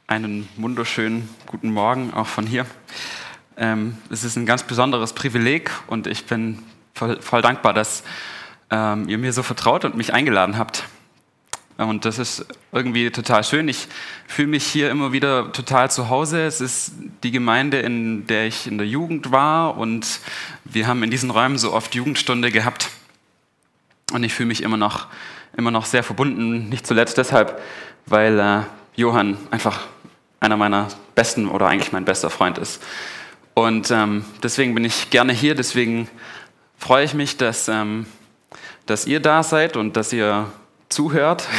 Einen wunderschönen guten Morgen auch von hier. Es ist ein ganz besonderes Privileg und ich bin voll dankbar, dass ihr mir so vertraut und mich eingeladen habt. Und das ist irgendwie total schön. Ich fühle mich hier immer wieder total zu Hause. Es ist die Gemeinde, in der ich in der Jugend war, und wir haben in diesen Räumen so oft Jugendstunde gehabt. Und ich fühle mich immer noch sehr verbunden, nicht zuletzt deshalb, weil Johann einfach einer meiner besten oder eigentlich mein bester Freund ist. Und deswegen bin ich gerne hier, deswegen freue ich mich, dass ihr da seid und dass ihr zuhört.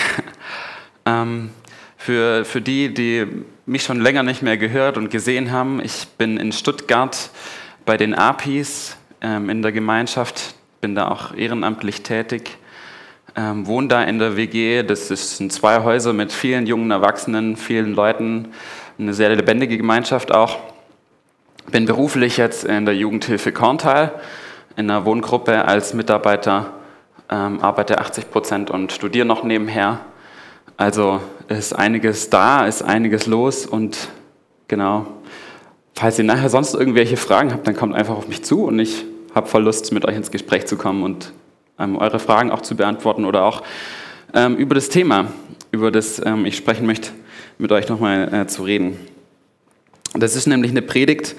Für die mich schon länger nicht mehr gehört und gesehen haben, ich bin in Stuttgart bei den APIs in der Gemeinschaft, bin da auch ehrenamtlich tätig. Wohne da in der WG, das sind 2 Häuser mit vielen jungen Erwachsenen, vielen Leuten, eine sehr lebendige Gemeinschaft auch. Bin beruflich jetzt in der Jugendhilfe Korntal, in einer Wohngruppe als Mitarbeiter, arbeite 80% und studiere noch nebenher. Also ist einiges da, ist einiges los, und genau, falls ihr nachher sonst irgendwelche Fragen habt, dann kommt einfach auf mich zu, und ich habe voll Lust, mit euch ins Gespräch zu kommen und eure Fragen auch zu beantworten oder auch über das Thema, über das ich sprechen möchte, mit euch nochmal zu reden. Das ist nämlich eine Predigt,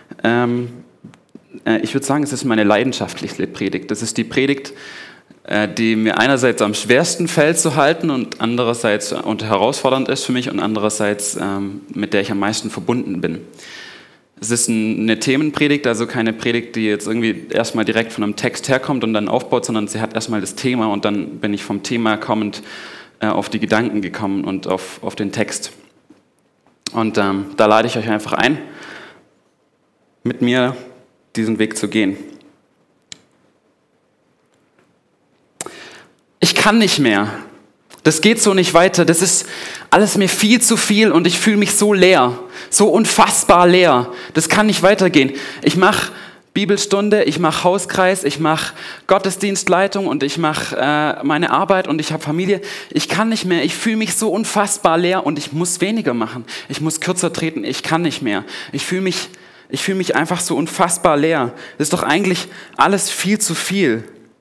ich würde sagen, es ist meine leidenschaftliche Predigt. Das ist die Predigt, die mir einerseits am schwersten fällt zu halten und andererseits herausfordernd ist für mich und andererseits mit der ich am meisten verbunden bin. Es ist eine Themenpredigt, also keine Predigt, die jetzt irgendwie erstmal direkt von einem Text herkommt und dann aufbaut, sondern sie hat erstmal das Thema, und dann bin ich vom Thema kommend auf die Gedanken gekommen und auf den Text. Und da lade ich euch einfach ein, mit mir diesen Weg zu gehen. Ich kann nicht mehr. Das geht so nicht weiter. Das ist alles mir viel zu viel und ich fühle mich so leer, so unfassbar leer. Das kann nicht weitergehen. Ich mache Bibelstunde, ich mache Hauskreis, ich mache Gottesdienstleitung und ich mache meine Arbeit und ich habe Familie. Ich kann nicht mehr. Ich fühle mich so unfassbar leer und ich muss weniger machen. Ich muss kürzer treten. Ich kann nicht mehr. Ich fühle mich einfach so unfassbar leer. Das ist doch eigentlich alles viel zu viel.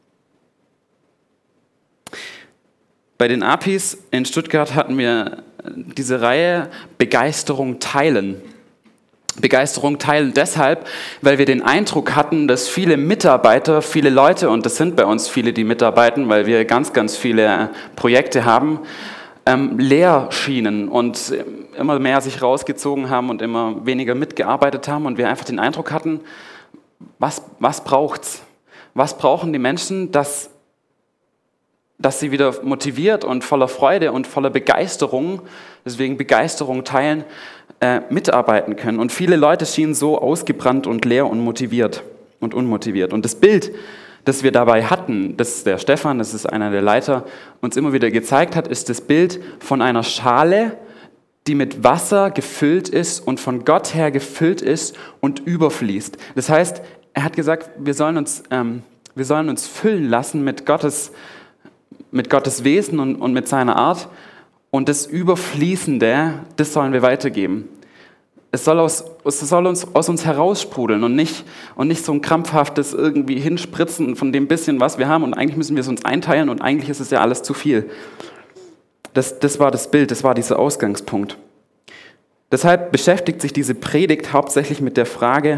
Bei den APIs in Stuttgart hatten wir diese Reihe Begeisterung teilen. Begeisterung teilen deshalb, weil wir den Eindruck hatten, dass viele Mitarbeiter, viele Leute, und das sind bei uns viele, die mitarbeiten, weil wir ganz, ganz viele Projekte haben, leer schienen und immer mehr sich rausgezogen haben und immer weniger mitgearbeitet haben, und wir einfach den Eindruck hatten, was braucht's? Was brauchen die Menschen, dass sie wieder motiviert und voller Freude und voller Begeisterung, deswegen Begeisterung teilen, mitarbeiten können. Und viele Leute schienen so ausgebrannt und leer und motiviert und unmotiviert. Und das Bild, das wir dabei hatten, das der Stefan, das ist einer der Leiter, uns immer wieder gezeigt hat, ist das Bild von einer Schale, die mit Wasser gefüllt ist und von Gott her gefüllt ist und überfließt. Das heißt, er hat gesagt, wir sollen uns füllen lassen mit Gottes Wesen und mit seiner Art, und das Überfließende, das sollen wir weitergeben. Es soll aus uns heraussprudeln und nicht so ein krampfhaftes irgendwie hinspritzen von dem bisschen, was wir haben, und eigentlich müssen wir es uns einteilen und eigentlich ist es ja alles zu viel. Das war das Bild, das war dieser Ausgangspunkt. Deshalb beschäftigt sich diese Predigt hauptsächlich mit der Frage,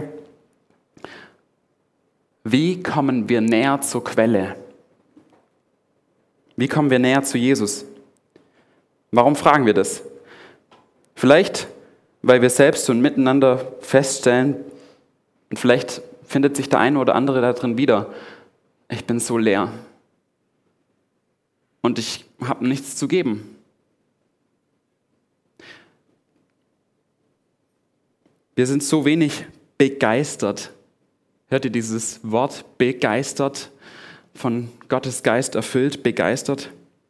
wie kommen wir näher zur Quelle? Wie kommen wir näher zu Jesus? Warum fragen wir das? Vielleicht, weil wir selbst und miteinander feststellen, und vielleicht findet sich der eine oder andere da drin wieder, ich bin so leer und ich habe nichts zu geben. Wir sind so wenig begeistert. Hört ihr dieses Wort begeistert? Von Gottes Geist erfüllt, begeistert.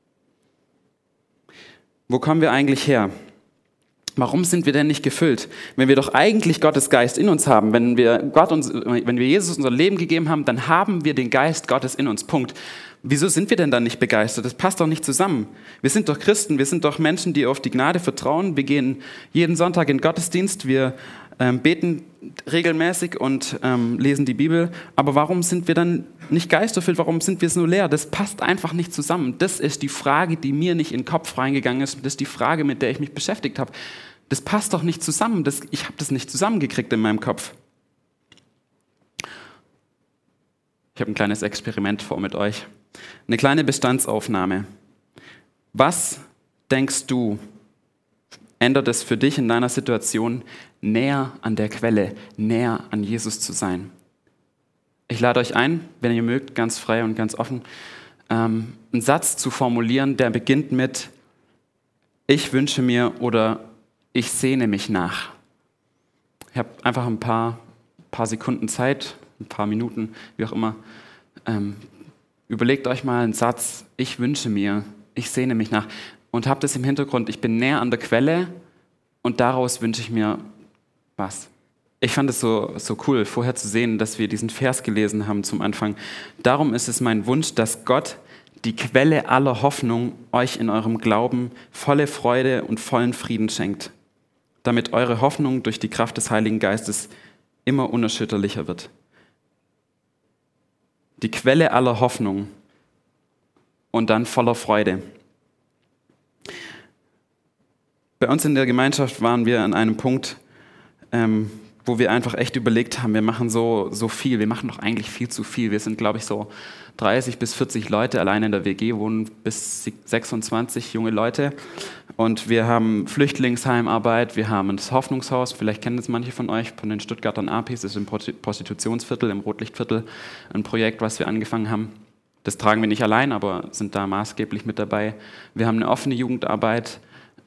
Wo kommen wir eigentlich her? Warum sind wir denn nicht gefüllt? Wenn wir doch eigentlich Gottes Geist in uns haben, wenn wir Jesus unser Leben gegeben haben, dann haben wir den Geist Gottes in uns. Punkt. Wieso sind wir denn dann nicht begeistert? Das passt doch nicht zusammen. Wir sind doch Christen, wir sind doch Menschen, die auf die Gnade vertrauen. Wir gehen jeden Sonntag in den Gottesdienst, wir beten regelmäßig und lesen die Bibel. Aber warum sind wir dann nicht geisterfüllt? Warum sind wir so leer? Das passt einfach nicht zusammen. Das ist die Frage, die mir nicht in den Kopf reingegangen ist. Das ist die Frage, mit der ich mich beschäftigt habe. Das passt doch nicht zusammen. Ich habe das nicht zusammengekriegt in meinem Kopf. Ich habe ein kleines Experiment vor mit euch. Eine kleine Bestandsaufnahme. Was denkst du, ändert es für dich in deiner Situation, näher an der Quelle, näher an Jesus zu sein? Ich lade euch ein, wenn ihr mögt, ganz frei und ganz offen, einen Satz zu formulieren, der beginnt mit ich wünsche mir oder ich sehne mich nach. Ich habe einfach ein paar Sekunden Zeit, ein paar Minuten, wie auch immer. Überlegt euch mal einen Satz, ich wünsche mir, ich sehne mich nach. Und habt es im Hintergrund, ich bin näher an der Quelle und daraus wünsche ich mir was. Ich fand es so cool, vorher zu sehen, dass wir diesen Vers gelesen haben zum Anfang. Darum ist es mein Wunsch, dass Gott, die Quelle aller Hoffnung, euch in eurem Glauben volle Freude und vollen Frieden schenkt, damit eure Hoffnung durch die Kraft des Heiligen Geistes immer unerschütterlicher wird. Die Quelle aller Hoffnung und dann voller Freude. Bei uns in der Gemeinschaft waren wir an einem Punkt, wo wir einfach echt überlegt haben, wir machen so viel, wir machen doch eigentlich viel zu viel. Wir sind, glaube ich, so 30 bis 40 Leute, allein in der WG wohnen bis 26 junge Leute. Und wir haben Flüchtlingsheimarbeit, wir haben das Hoffnungshaus, vielleicht kennen das manche von euch, von den Stuttgartern APIs, das ist im Prostitutionsviertel, im Rotlichtviertel, ein Projekt, was wir angefangen haben. Das tragen wir nicht allein, aber sind da maßgeblich mit dabei. Wir haben eine offene Jugendarbeit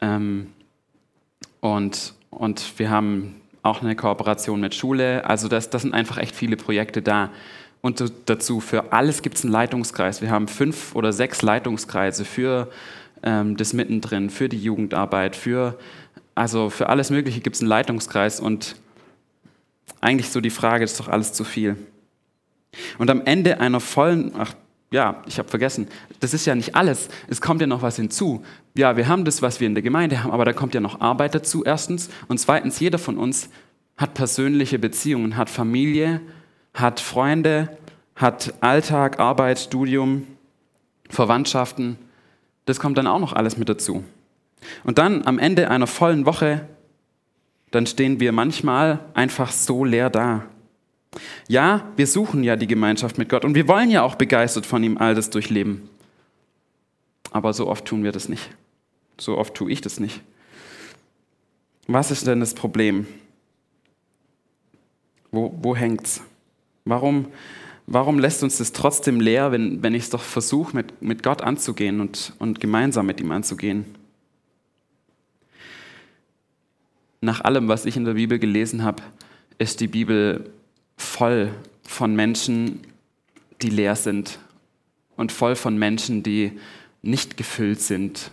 und wir haben auch eine Kooperation mit Schule. Also das sind einfach echt viele Projekte da. Und dazu, für alles gibt es einen Leitungskreis. Wir haben 5 oder 6 Leitungskreise für das Mittendrin, für die Jugendarbeit, für alles Mögliche gibt es einen Leitungskreis. Und eigentlich so die Frage, ist doch alles zu viel. Und am Ende einer vollen, ich habe vergessen, das ist ja nicht alles. Es kommt ja noch was hinzu. Ja, wir haben das, was wir in der Gemeinde haben, aber da kommt ja noch Arbeit dazu, erstens. Und zweitens, jeder von uns hat persönliche Beziehungen, hat Familie, hat Freunde, hat Alltag, Arbeit, Studium, Verwandtschaften. Das kommt dann auch noch alles mit dazu. Und dann am Ende einer vollen Woche, dann stehen wir manchmal einfach so leer da. Ja, wir suchen ja die Gemeinschaft mit Gott und wir wollen ja auch begeistert von ihm all das durchleben. Aber so oft tun wir das nicht. So oft tue ich das nicht. Was ist denn das Problem? Wo hängt's? Warum lässt uns das trotzdem leer, wenn ich es doch versuche, mit Gott anzugehen und gemeinsam mit ihm anzugehen? Nach allem, was ich in der Bibel gelesen habe, ist die Bibel voll von Menschen, die leer sind und voll von Menschen, die nicht gefüllt sind.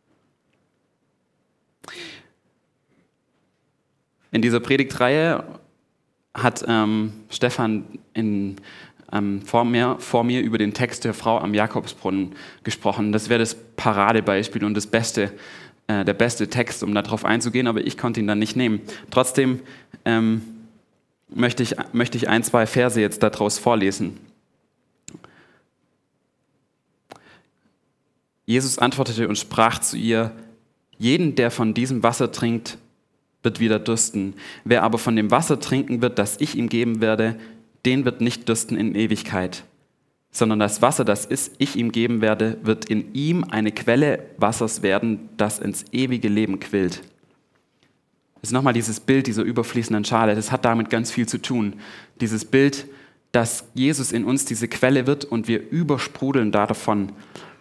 In dieser Predigtreihe hat Stefan vor mir über den Text der Frau am Jakobsbrunnen gesprochen. Das wäre das Paradebeispiel und der beste Text, um darauf einzugehen, aber ich konnte ihn dann nicht nehmen. Trotzdem möchte ich 1, 2 Verse jetzt daraus vorlesen. Jesus antwortete und sprach zu ihr: Jeden, der von diesem Wasser trinkt, wird wieder dürsten. Wer aber von dem Wasser trinken wird, das ich ihm geben werde, den wird nicht dürsten in Ewigkeit, sondern das Wasser, das ich ihm geben werde, wird in ihm eine Quelle Wassers werden, das ins ewige Leben quillt. Das ist nochmal dieses Bild dieser überfließenden Schale. Das hat damit ganz viel zu tun. Dieses Bild, dass Jesus in uns diese Quelle wird und wir übersprudeln davon.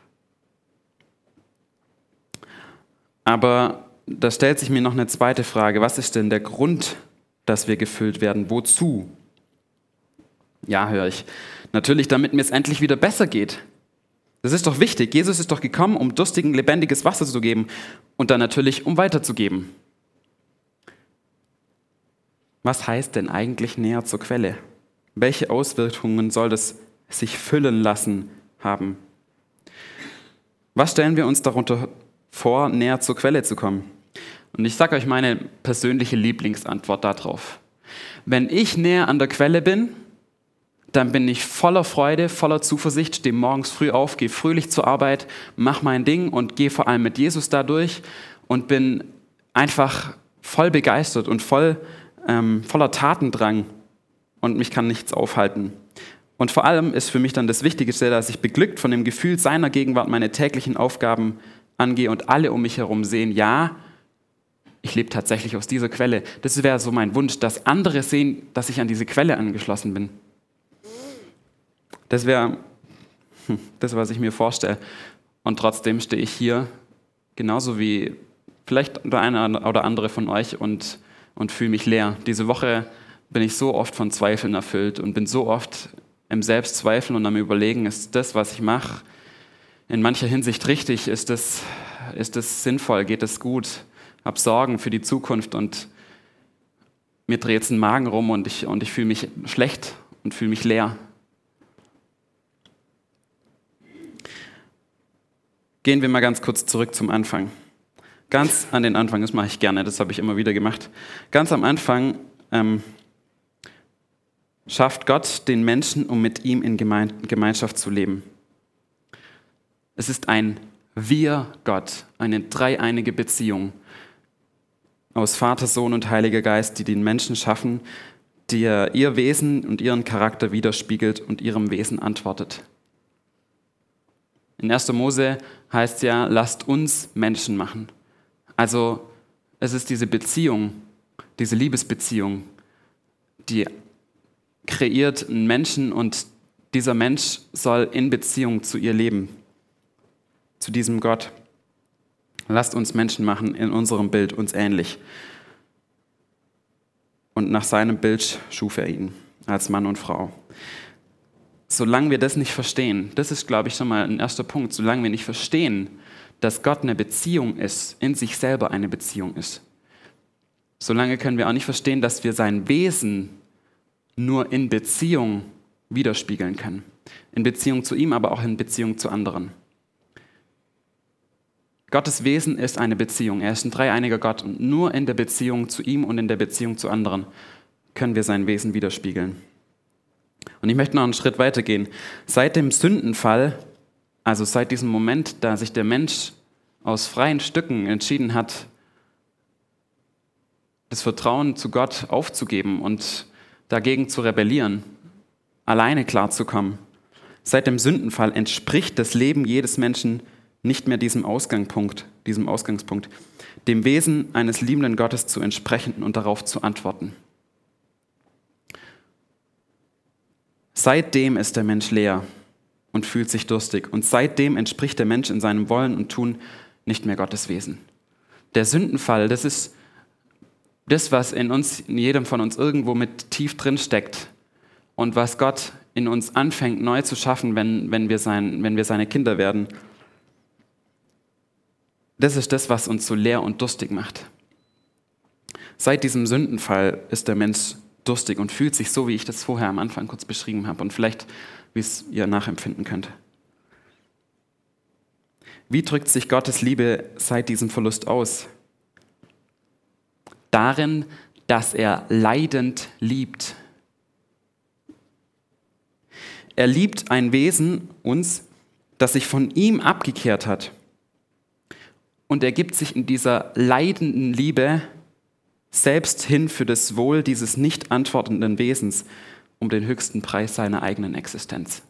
Aber da stellt sich mir noch eine zweite Frage. Was ist denn der Grund, dass wir gefüllt werden? Wozu? Ja, höre ich. Natürlich, damit mir es endlich wieder besser geht. Das ist doch wichtig. Jesus ist doch gekommen, um Durstigen lebendiges Wasser zu geben und dann natürlich, um weiterzugeben. Was heißt denn eigentlich näher zur Quelle? Welche Auswirkungen soll das sich füllen lassen haben? Was stellen wir uns darunter vor, näher zur Quelle zu kommen? Und ich sage euch meine persönliche Lieblingsantwort darauf. Wenn ich näher an der Quelle bin, dann bin ich voller Freude, voller Zuversicht, stehe morgens früh auf, gehe fröhlich zur Arbeit, mache mein Ding und gehe vor allem mit Jesus da durch und bin einfach voll begeistert und voller Tatendrang und mich kann nichts aufhalten. Und vor allem ist für mich dann das Wichtigste, dass ich beglückt von dem Gefühl seiner Gegenwart meine täglichen Aufgaben angehe und alle um mich herum sehen, ja, ich lebe tatsächlich aus dieser Quelle. Das wäre so mein Wunsch, dass andere sehen, dass ich an diese Quelle angeschlossen bin. Das wäre das, was ich mir vorstelle. Und trotzdem stehe ich hier, genauso wie vielleicht der eine oder andere von euch und fühle mich leer. Diese Woche bin ich so oft von Zweifeln erfüllt und bin so oft im Selbstzweifeln und am Überlegen, ist das, was ich mache, in mancher Hinsicht richtig? Ist das sinnvoll? Geht es gut? Habe Sorgen für die Zukunft und mir dreht es den Magen rum und ich fühle mich schlecht und fühle mich leer. Gehen wir mal ganz kurz zurück zum Anfang. Ganz an den Anfang, das mache ich gerne, das habe ich immer wieder gemacht. Ganz am Anfang schafft Gott den Menschen, um mit ihm in Gemeinschaft zu leben. Es ist ein Wir-Gott, eine dreieinige Beziehung aus Vater, Sohn und Heiliger Geist, die den Menschen schaffen, der ihr Wesen und ihren Charakter widerspiegelt und ihrem Wesen antwortet. In 1. Mose heißt ja, lasst uns Menschen machen. Also es ist diese Beziehung, diese Liebesbeziehung, die kreiert einen Menschen und dieser Mensch soll in Beziehung zu ihr leben, zu diesem Gott. Lasst uns Menschen machen in unserem Bild, uns ähnlich. Und nach seinem Bild schuf er ihn als Mann und Frau. Solange wir das nicht verstehen, das ist, glaube ich, schon mal ein erster Punkt, solange wir nicht verstehen, dass Gott eine Beziehung ist, in sich selber eine Beziehung ist, solange können wir auch nicht verstehen, dass wir sein Wesen nur in Beziehung widerspiegeln können. In Beziehung zu ihm, aber auch in Beziehung zu anderen. Gottes Wesen ist eine Beziehung. Er ist ein dreieiniger Gott und nur in der Beziehung zu ihm und in der Beziehung zu anderen können wir sein Wesen widerspiegeln. Und ich möchte noch einen Schritt weitergehen. Seit dem Sündenfall, also seit diesem Moment, da sich der Mensch aus freien Stücken entschieden hat, das Vertrauen zu Gott aufzugeben und dagegen zu rebellieren, alleine klarzukommen, seit dem Sündenfall entspricht das Leben jedes Menschen nicht mehr diesem Ausgangspunkt, dem Wesen eines liebenden Gottes zu entsprechen und darauf zu antworten. Seitdem ist der Mensch leer und fühlt sich durstig. Und seitdem entspricht der Mensch in seinem Wollen und Tun nicht mehr Gottes Wesen. Der Sündenfall, das ist das, was in jedem von uns irgendwo mit tief drin steckt und was Gott in uns anfängt neu zu schaffen, wenn wir seine Kinder werden. Das ist das, was uns so leer und durstig macht. Seit diesem Sündenfall ist der Mensch durstig und fühlt sich so, wie ich das vorher am Anfang kurz beschrieben habe und vielleicht, wie es ihr nachempfinden könnt. Wie drückt sich Gottes Liebe seit diesem Verlust aus? Darin, dass er leidend liebt. Er liebt ein Wesen, uns, das sich von ihm abgekehrt hat. Und er gibt sich in dieser leidenden Liebe selbst hin für das Wohl dieses nicht antwortenden Wesens, um den höchsten Preis seiner eigenen Existenz.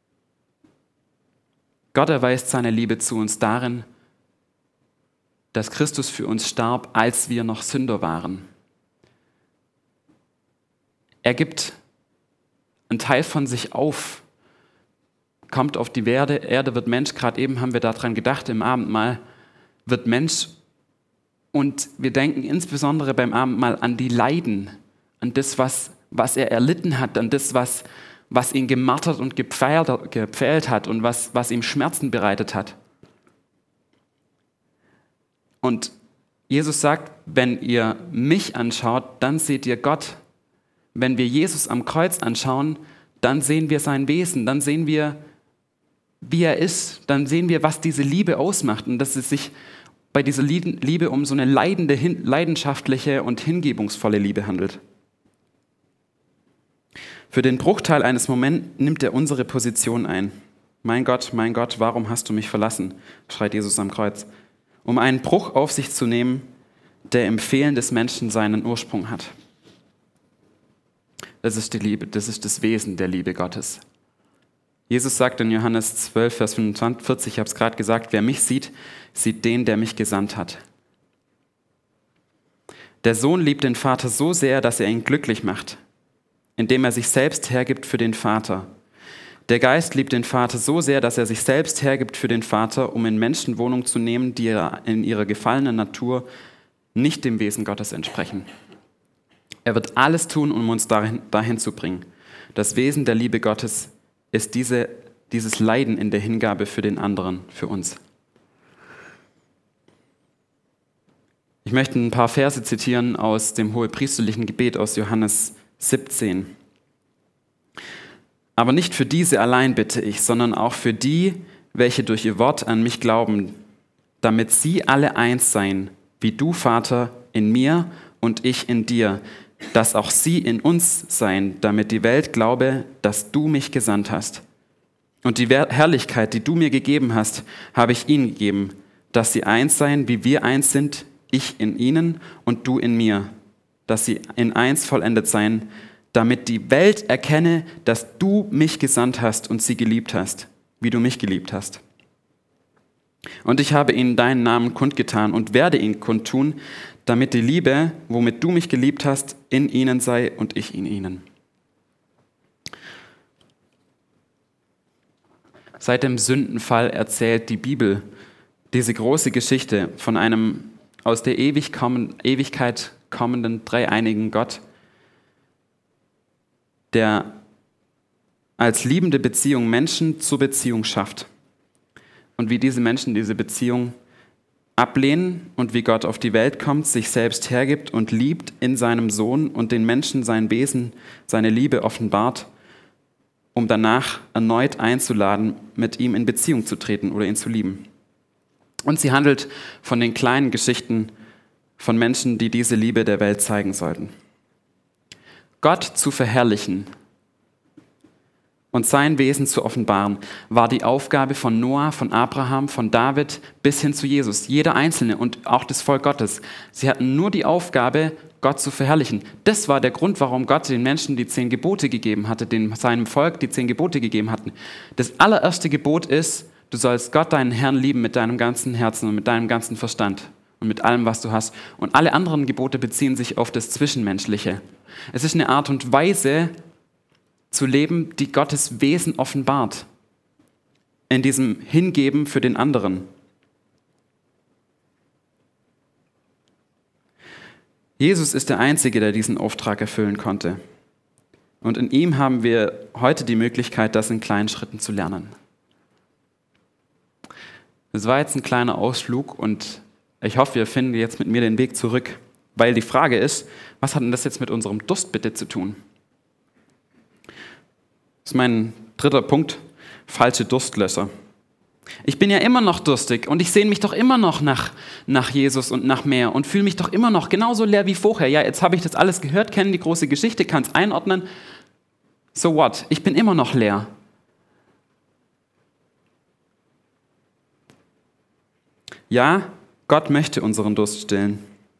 Gott erweist seine Liebe zu uns darin, dass Christus für uns starb, als wir noch Sünder waren. Er gibt einen Teil von sich auf, kommt auf die Erde, wird Mensch, gerade eben haben wir daran gedacht im Abendmahl, wird Mensch und wir denken insbesondere beim Abendmahl an die Leiden, an das, was er erlitten hat, an das, was ihn gemartert und gepfählt hat und was ihm Schmerzen bereitet hat. Und Jesus sagt, wenn ihr mich anschaut, dann seht ihr Gott. Wenn wir Jesus am Kreuz anschauen, dann sehen wir sein Wesen, dann sehen wir wie er ist, dann sehen wir, was diese Liebe ausmacht und dass es sich bei dieser Liebe um so eine leidende, leidenschaftliche und hingebungsvolle Liebe handelt. Für den Bruchteil eines Moments nimmt er unsere Position ein. Mein Gott, warum hast du mich verlassen?, schreit Jesus am Kreuz, um einen Bruch auf sich zu nehmen, der im Fehlen des Menschen seinen Ursprung hat. Das ist die Liebe, das ist das Wesen der Liebe Gottes. Jesus sagt in Johannes 12, Vers 45, ich habe es gerade gesagt, wer mich sieht, sieht den, der mich gesandt hat. Der Sohn liebt den Vater so sehr, dass er ihn glücklich macht, indem er sich selbst hergibt für den Vater. Der Geist liebt den Vater so sehr, dass er sich selbst hergibt für den Vater, um in Menschen Wohnung zu nehmen, die in ihrer gefallenen Natur nicht dem Wesen Gottes entsprechen. Er wird alles tun, um uns dahin zu bringen. Das Wesen der Liebe Gottes ist dieses Leiden in der Hingabe für den anderen, für uns. Ich möchte ein paar Verse zitieren aus dem hohepriesterlichen Gebet aus Johannes 17. Aber nicht für diese allein bitte ich, sondern auch für die, welche durch ihr Wort an mich glauben, damit sie alle eins seien, wie du, Vater, in mir und ich in dir, dass auch sie in uns seien, damit die Welt glaube, dass du mich gesandt hast. Und die Herrlichkeit, die du mir gegeben hast, habe ich ihnen gegeben, dass sie eins seien, wie wir eins sind, ich in ihnen und du in mir, dass sie in eins vollendet seien, damit die Welt erkenne, dass du mich gesandt hast und sie geliebt hast, wie du mich geliebt hast. Und ich habe ihnen deinen Namen kundgetan und werde ihn kundtun, damit die Liebe, womit du mich geliebt hast, in ihnen sei und ich in ihnen. Seit dem Sündenfall erzählt die Bibel diese große Geschichte von einem aus der Ewigkeit kommenden dreieinigen Gott, der als liebende Beziehung Menschen zur Beziehung schafft. Und wie diese Menschen diese Beziehung ablehnen und wie Gott auf die Welt kommt, sich selbst hergibt und liebt in seinem Sohn und den Menschen sein Wesen, seine Liebe offenbart, um danach erneut einzuladen, mit ihm in Beziehung zu treten oder ihn zu lieben. Und sie handelt von den kleinen Geschichten von Menschen, die diese Liebe der Welt zeigen sollten. Gott zu verherrlichen und sein Wesen zu offenbaren, war die Aufgabe von Noah, von Abraham, von David bis hin zu Jesus. Jeder Einzelne und auch das Volk Gottes. Sie hatten nur die Aufgabe, Gott zu verherrlichen. Das war der Grund, warum Gott den Menschen die 10 Gebote gegeben hatte, seinem Volk die 10 Gebote gegeben hatten. Das allererste Gebot ist, du sollst Gott, deinen Herrn, lieben mit deinem ganzen Herzen und mit deinem ganzen Verstand und mit allem, was du hast. Und alle anderen Gebote beziehen sich auf das Zwischenmenschliche. Es ist eine Art und Weise zu leben, die Gottes Wesen offenbart, in diesem Hingeben für den anderen. Jesus ist der Einzige, der diesen Auftrag erfüllen konnte. Und in ihm haben wir heute die Möglichkeit, das in kleinen Schritten zu lernen. Das war jetzt ein kleiner Ausflug und ich hoffe, wir finden jetzt mit mir den Weg zurück, weil die Frage ist, was hat denn das jetzt mit unserem Durst bitte zu tun? Das ist mein 3. Punkt, falsche Durstlöscher. Ich bin ja immer noch durstig und ich sehne mich doch immer noch nach Jesus und nach mehr und fühle mich doch immer noch genauso leer wie vorher. Ja, jetzt habe ich das alles gehört, kenne die große Geschichte, kann es einordnen. So what? Ich bin immer noch leer. Ja, Gott möchte unseren Durst stillen.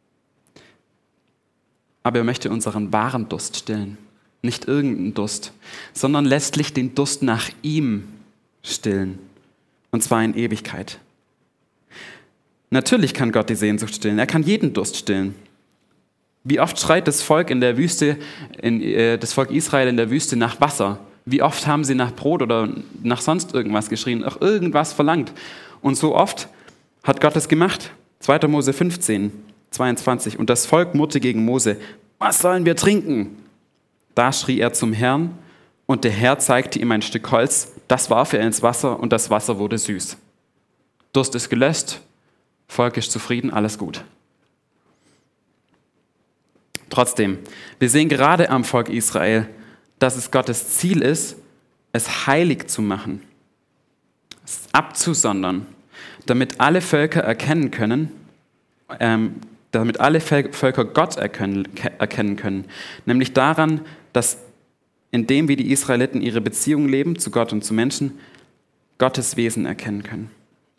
Aber er möchte unseren wahren Durst stillen. Nicht irgendeinen Durst, sondern letztlich den Durst nach ihm stillen. Und zwar in Ewigkeit. Natürlich kann Gott die Sehnsucht stillen. Er kann jeden Durst stillen. Wie oft schreit das Volk in der Wüste, das Volk Israel in der Wüste nach Wasser? Wie oft haben sie nach Brot oder nach sonst irgendwas geschrien, auch irgendwas verlangt? Und so oft hat Gott es gemacht. 2. Mose 15, 22. Und das Volk murrte gegen Mose: Was sollen wir trinken? Da schrie er zum Herrn und der Herr zeigte ihm ein Stück Holz. Das warf er ins Wasser und das Wasser wurde süß. Durst ist gelöscht, Volk ist zufrieden, alles gut. Trotzdem, wir sehen gerade am Volk Israel, dass es Gottes Ziel ist, es heilig zu machen. abzusondern, damit alle Völker erkennen können, damit alle Völker Gott erkennen können, nämlich daran, dass indem wie die Israeliten ihre Beziehung leben zu Gott und zu Menschen, Gottes Wesen erkennen können.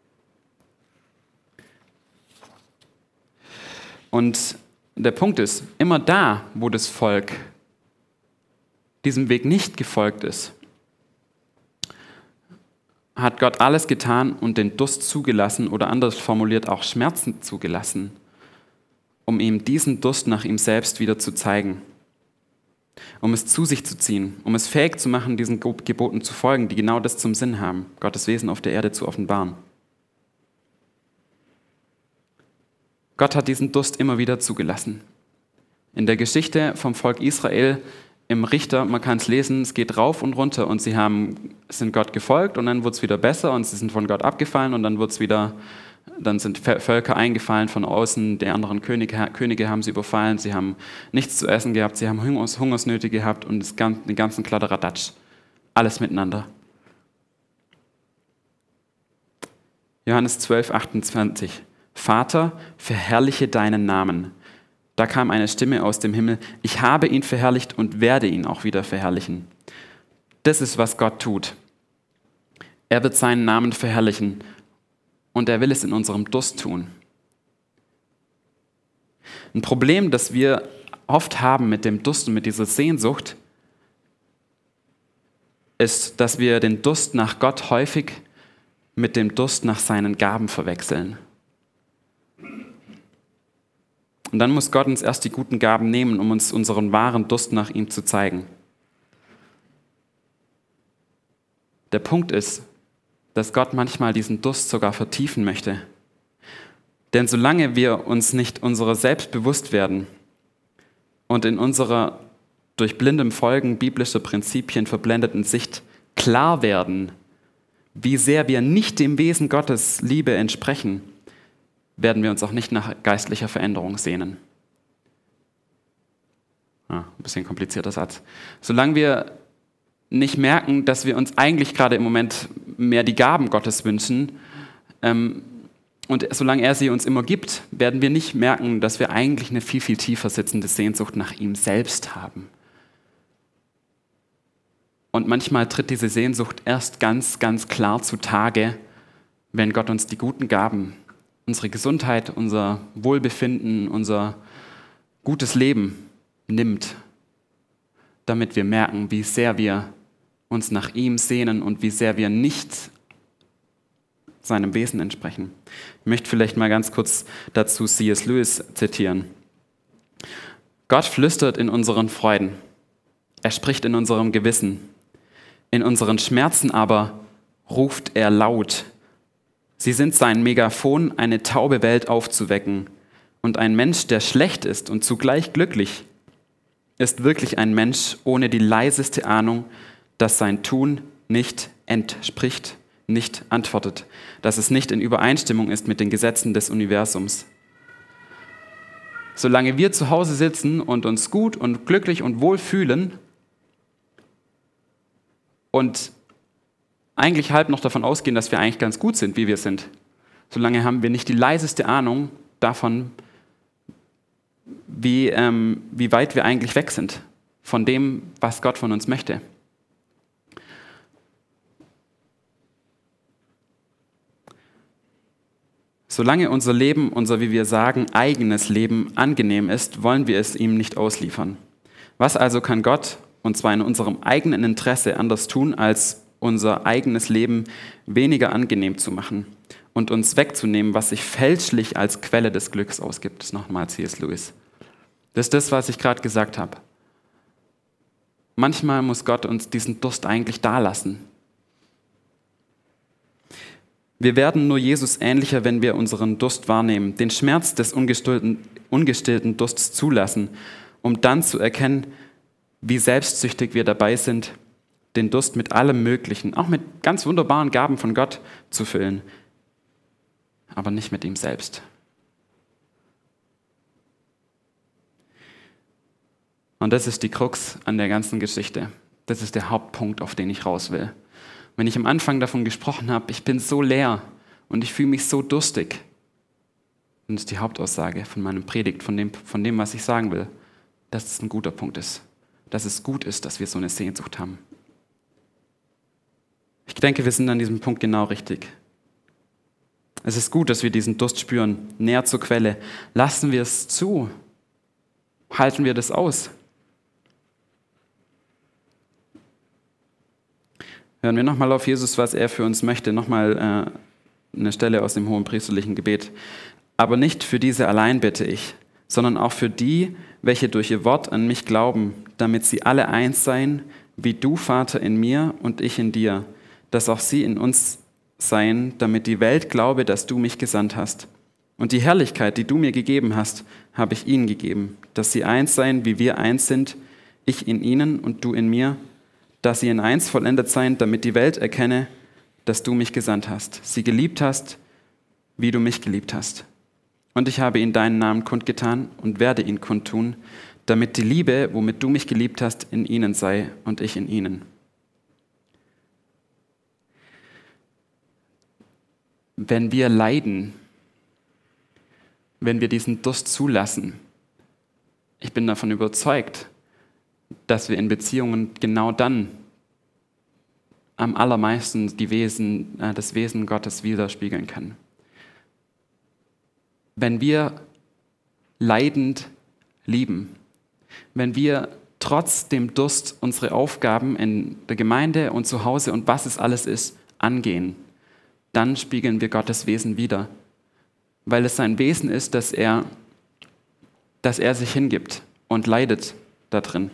Und der Punkt ist, immer da, wo das Volk diesem Weg nicht gefolgt ist, hat Gott alles getan und den Durst zugelassen oder anders formuliert auch Schmerzen zugelassen, um ihm diesen Durst nach ihm selbst wieder zu zeigen, um es zu sich zu ziehen, um es fähig zu machen, diesen Geboten zu folgen, die genau das zum Sinn haben, Gottes Wesen auf der Erde zu offenbaren. Gott hat diesen Durst immer wieder zugelassen. In der Geschichte vom Volk Israel im Richter, man kann es lesen, es geht rauf und runter und sie sind Gott gefolgt und dann wurde es wieder besser und sie sind von Gott abgefallen und dann sind Völker eingefallen von außen, die anderen Könige haben sie überfallen, sie haben nichts zu essen gehabt, sie haben Hungersnöte gehabt und den ganzen Kladderadatsch. Alles miteinander. Johannes 12, 28. Vater, verherrliche deinen Namen. Da kam eine Stimme aus dem Himmel, ich habe ihn verherrlicht und werde ihn auch wieder verherrlichen. Das ist, was Gott tut. Er wird seinen Namen verherrlichen und er will es in unserem Durst tun. Ein Problem, das wir oft haben mit dem Durst und mit dieser Sehnsucht, ist, dass wir den Durst nach Gott häufig mit dem Durst nach seinen Gaben verwechseln. Und dann muss Gott uns erst die guten Gaben nehmen, um uns unseren wahren Durst nach ihm zu zeigen. Der Punkt ist, dass Gott manchmal diesen Durst sogar vertiefen möchte. Denn solange wir uns nicht unserer selbst bewusst werden und in unserer durch blindem Folgen biblischer Prinzipien verblendeten Sicht klar werden, wie sehr wir nicht dem Wesen Gottes Liebe entsprechen, werden wir uns auch nicht nach geistlicher Veränderung sehnen. Ein bisschen komplizierter Satz. Solange wir nicht merken, dass wir uns eigentlich gerade im Moment mehr die Gaben Gottes wünschen, und solange er sie uns immer gibt, werden wir nicht merken, dass wir eigentlich eine viel, viel tiefer sitzende Sehnsucht nach ihm selbst haben. Und manchmal tritt diese Sehnsucht erst ganz, ganz klar zutage, wenn Gott uns die guten Gaben, unsere Gesundheit, unser Wohlbefinden, unser gutes Leben nimmt, damit wir merken, wie sehr wir uns nach ihm sehnen und wie sehr wir nicht seinem Wesen entsprechen. Ich möchte vielleicht mal ganz kurz dazu C.S. Lewis zitieren. Gott flüstert in unseren Freuden. Er spricht in unserem Gewissen. In unseren Schmerzen aber ruft er laut. Sie sind sein Megafon, eine taube Welt aufzuwecken. Und ein Mensch, der schlecht ist und zugleich glücklich, ist wirklich ein Mensch ohne die leiseste Ahnung, dass sein Tun nicht entspricht, nicht antwortet, dass es nicht in Übereinstimmung ist mit den Gesetzen des Universums. Solange wir zu Hause sitzen und uns gut und glücklich und wohl fühlen und eigentlich halb noch davon ausgehen, dass wir eigentlich ganz gut sind, wie wir sind, solange haben wir nicht die leiseste Ahnung davon, wie weit wir eigentlich weg sind von dem, was Gott von uns möchte. Solange unser Leben, unser, wie wir sagen, eigenes Leben angenehm ist, wollen wir es ihm nicht ausliefern. Was also kann Gott, und zwar in unserem eigenen Interesse, anders tun, als unser eigenes Leben weniger angenehm zu machen und uns wegzunehmen, was sich fälschlich als Quelle des Glücks ausgibt? Das ist nochmal C.S. Lewis. Das ist das, was ich gerade gesagt habe. Manchmal muss Gott uns diesen Durst eigentlich dalassen. Wir werden nur Jesus ähnlicher, wenn wir unseren Durst wahrnehmen, den Schmerz des ungestillten Durstes zulassen, um dann zu erkennen, wie selbstsüchtig wir dabei sind, den Durst mit allem Möglichen, auch mit ganz wunderbaren Gaben von Gott zu füllen, aber nicht mit ihm selbst. Und das ist die Krux an der ganzen Geschichte. Das ist der Hauptpunkt, auf den ich raus will. Wenn ich am Anfang davon gesprochen habe, ich bin so leer und ich fühle mich so durstig, dann ist die Hauptaussage von meinem Predigt, von dem, was ich sagen will, dass es ein guter Punkt ist. Dass es gut ist, dass wir so eine Sehnsucht haben. Ich denke, wir sind an diesem Punkt genau richtig. Es ist gut, dass wir diesen Durst spüren, näher zur Quelle. Lassen wir es zu. Halten wir das aus. Hören wir nochmal auf Jesus, was er für uns möchte. Nochmal eine Stelle aus dem hohenpriesterlichen Gebet. Aber nicht für diese allein bitte ich, sondern auch für die, welche durch ihr Wort an mich glauben, damit sie alle eins seien, wie du, Vater, in mir und ich in dir, dass auch sie in uns seien, damit die Welt glaube, dass du mich gesandt hast. Und die Herrlichkeit, die du mir gegeben hast, habe ich ihnen gegeben, dass sie eins seien, wie wir eins sind, ich in ihnen und du in mir, dass sie in eins vollendet seien, damit die Welt erkenne, dass du mich gesandt hast, sie geliebt hast, wie du mich geliebt hast. Und ich habe ihnen deinen Namen kundgetan und werde ihn kundtun, damit die Liebe, womit du mich geliebt hast, in ihnen sei und ich in ihnen. Wenn wir leiden, wenn wir diesen Durst zulassen, ich bin davon überzeugt, dass wir in Beziehungen genau dann am allermeisten das Wesen Gottes widerspiegeln können. Wenn wir leidend lieben, wenn wir trotz dem Durst unsere Aufgaben in der Gemeinde und zu Hause und was es alles ist, angehen, dann spiegeln wir Gottes Wesen wider. Weil es sein Wesen ist, dass er sich hingibt und leidet da drin.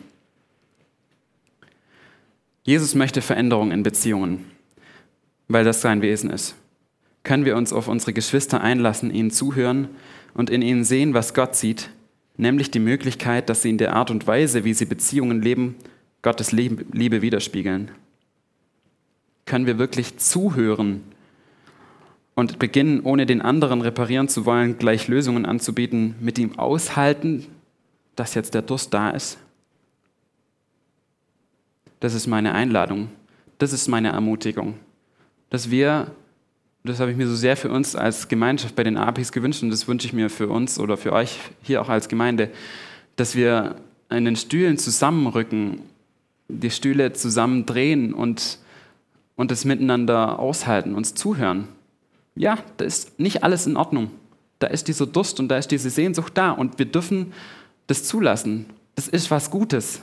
Jesus möchte Veränderung in Beziehungen, weil das sein Wesen ist. Können wir uns auf unsere Geschwister einlassen, ihnen zuhören und in ihnen sehen, was Gott sieht, nämlich die Möglichkeit, dass sie in der Art und Weise, wie sie Beziehungen leben, Gottes Liebe widerspiegeln. Können wir wirklich zuhören und beginnen, ohne den anderen reparieren zu wollen, gleich Lösungen anzubieten, mit ihm aushalten, dass jetzt der Durst da ist? Das ist meine Einladung. Das ist meine Ermutigung. Dass wir, das habe ich mir so sehr für uns als Gemeinschaft bei den APIs gewünscht und das wünsche ich mir für uns oder für euch hier auch als Gemeinde, dass wir in den Stühlen zusammenrücken, die Stühle zusammendrehen und es miteinander aushalten, uns zuhören. Ja, da ist nicht alles in Ordnung. Da ist dieser Durst und da ist diese Sehnsucht da und wir dürfen das zulassen. Das ist was Gutes.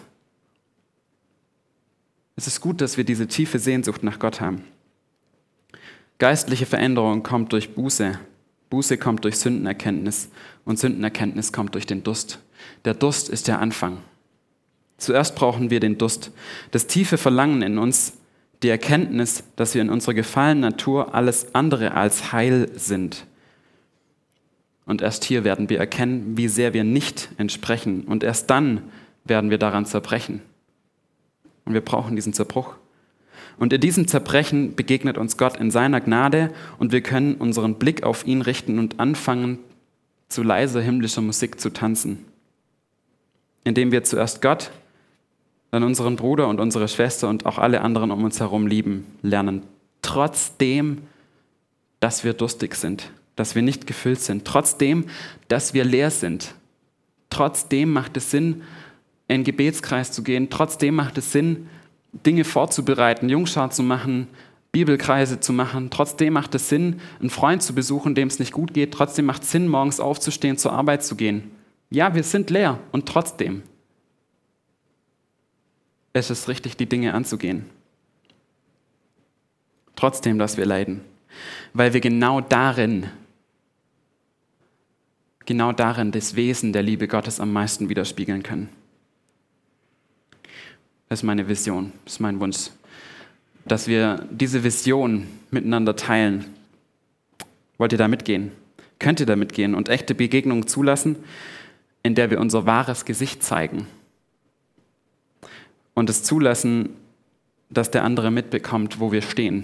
Es ist gut, dass wir diese tiefe Sehnsucht nach Gott haben. Geistliche Veränderung kommt durch Buße. Buße kommt durch Sündenerkenntnis und Sündenerkenntnis kommt durch den Durst. Der Durst ist der Anfang. Zuerst brauchen wir den Durst, das tiefe Verlangen in uns, die Erkenntnis, dass wir in unserer gefallenen Natur alles andere als heil sind. Und erst hier werden wir erkennen, wie sehr wir nicht entsprechen. Und erst dann werden wir daran zerbrechen. Und wir brauchen diesen Zerbruch. Und in diesem Zerbrechen begegnet uns Gott in seiner Gnade und wir können unseren Blick auf ihn richten und anfangen, zu leiser himmlischer Musik zu tanzen. Indem wir zuerst Gott, dann unseren Bruder und unsere Schwester und auch alle anderen um uns herum lieben lernen. Trotzdem, dass wir durstig sind, dass wir nicht gefüllt sind. Trotzdem, dass wir leer sind. Trotzdem macht es Sinn, in den Gebetskreis zu gehen. Trotzdem macht es Sinn, Dinge vorzubereiten, Jungschar zu machen, Bibelkreise zu machen. Trotzdem macht es Sinn, einen Freund zu besuchen, dem es nicht gut geht. Trotzdem macht es Sinn, morgens aufzustehen, zur Arbeit zu gehen. Ja, wir sind leer und trotzdem ist es richtig, die Dinge anzugehen. Trotzdem, dass wir leiden. Weil wir genau darin das Wesen der Liebe Gottes am meisten widerspiegeln können. Das ist meine Vision, das ist mein Wunsch, dass wir diese Vision miteinander teilen. Wollt ihr da mitgehen? Könnt ihr da mitgehen und echte Begegnungen zulassen, in der wir unser wahres Gesicht zeigen und es zulassen, dass der andere mitbekommt, wo wir stehen.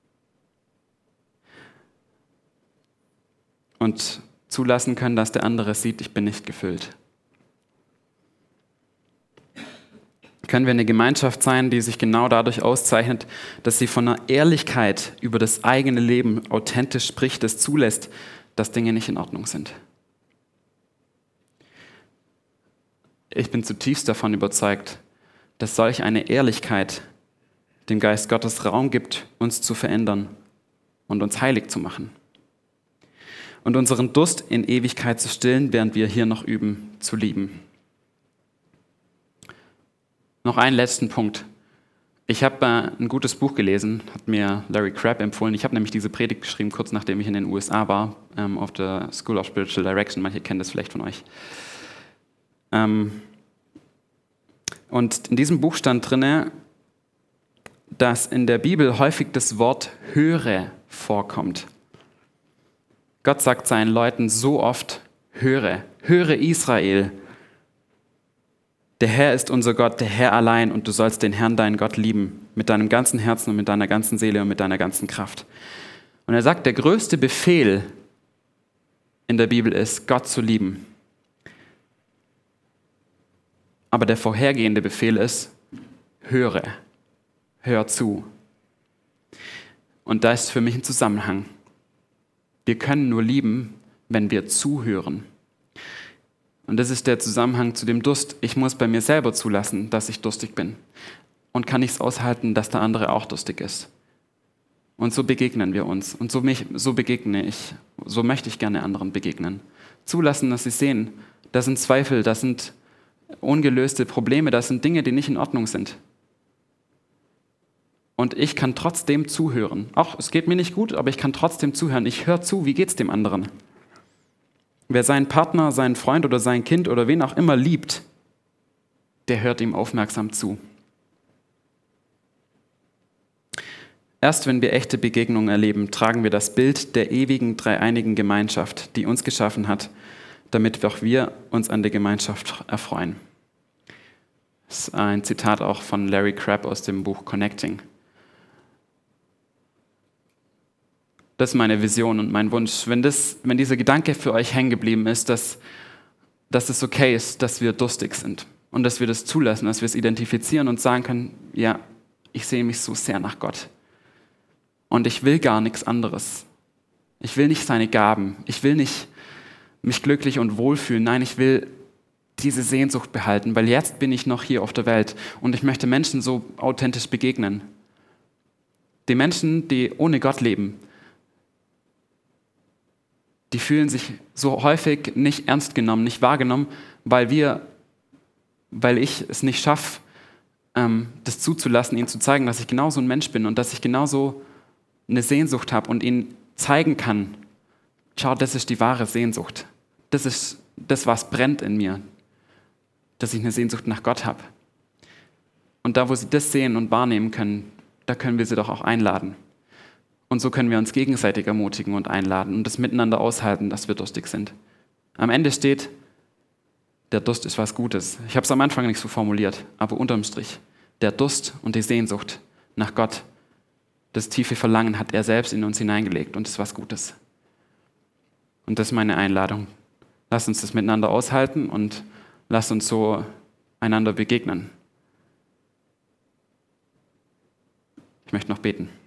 Und zulassen können, dass der andere sieht, ich bin nicht gefüllt. können wir eine Gemeinschaft sein, die sich genau dadurch auszeichnet, dass sie von einer Ehrlichkeit über das eigene Leben authentisch spricht, das zulässt, dass Dinge nicht in Ordnung sind. Ich bin zutiefst davon überzeugt, dass solch eine Ehrlichkeit dem Geist Gottes Raum gibt, uns zu verändern und uns heilig zu machen. Und unseren Durst in Ewigkeit zu stillen, während wir hier noch üben, zu lieben. Noch einen letzten Punkt. Ich habe ein gutes Buch gelesen, hat mir Larry Crabb empfohlen. Ich habe nämlich diese Predigt geschrieben, kurz nachdem ich in den USA war, auf der School of Spiritual Direction. Manche kennen das vielleicht von euch. Und in diesem Buch stand drin, dass in der Bibel häufig das Wort höre vorkommt. Gott sagt seinen Leuten so oft, höre Israel. Der Herr ist unser Gott, der Herr allein, und du sollst den Herrn, deinen Gott, lieben, mit deinem ganzen Herzen und mit deiner ganzen Seele und mit deiner ganzen Kraft. Und er sagt, der größte Befehl in der Bibel ist, Gott zu lieben. Aber der vorhergehende Befehl ist, hör zu. Und da ist für mich ein Zusammenhang. Wir können nur lieben, wenn wir zuhören. Und das ist der Zusammenhang zu dem Durst. Ich muss bei mir selber zulassen, dass ich durstig bin. Und kann ich es aushalten, dass der andere auch durstig ist. Und so begegnen wir uns. Und so begegne ich. So möchte ich gerne anderen begegnen. Zulassen, dass sie sehen, da sind Zweifel, da sind ungelöste Probleme, das sind Dinge, die nicht in Ordnung sind. Und ich kann trotzdem zuhören. Auch, es geht mir nicht gut, aber ich kann trotzdem zuhören. Ich höre zu, wie geht es dem anderen? Wer seinen Partner, seinen Freund oder sein Kind oder wen auch immer liebt, der hört ihm aufmerksam zu. Erst wenn wir echte Begegnungen erleben, tragen wir das Bild der ewigen, dreieinigen Gemeinschaft, die uns geschaffen hat, damit auch wir uns an der Gemeinschaft erfreuen. Das ist ein Zitat auch von Larry Crabb aus dem Buch Connecting. Das ist meine Vision und mein Wunsch. Wenn dieser Gedanke für euch hängen geblieben ist, dass es okay ist, dass wir durstig sind und dass wir das zulassen, dass wir es identifizieren und sagen können, ja, ich sehe mich so sehr nach Gott und ich will gar nichts anderes. Ich will nicht seine Gaben, ich will nicht mich glücklich und wohlfühlen, nein, ich will diese Sehnsucht behalten, weil jetzt bin ich noch hier auf der Welt und ich möchte Menschen so authentisch begegnen. Die Menschen, die ohne Gott leben, die fühlen sich so häufig nicht ernst genommen, nicht wahrgenommen, weil ich es nicht schaffe, das zuzulassen, ihnen zu zeigen, dass ich genauso ein Mensch bin und dass ich genauso eine Sehnsucht habe und ihnen zeigen kann, schau, das ist die wahre Sehnsucht. Das ist das, was brennt in mir, dass ich eine Sehnsucht nach Gott habe. Und da, wo sie das sehen und wahrnehmen können, da können wir sie doch auch einladen. Und so können wir uns gegenseitig ermutigen und einladen und das miteinander aushalten, dass wir durstig sind. Am Ende steht, der Durst ist was Gutes. Ich habe es am Anfang nicht so formuliert, aber unterm Strich, der Durst und die Sehnsucht nach Gott, das tiefe Verlangen hat er selbst in uns hineingelegt und das ist was Gutes. Und das ist meine Einladung. Lasst uns das miteinander aushalten und lasst uns so einander begegnen. Ich möchte noch beten.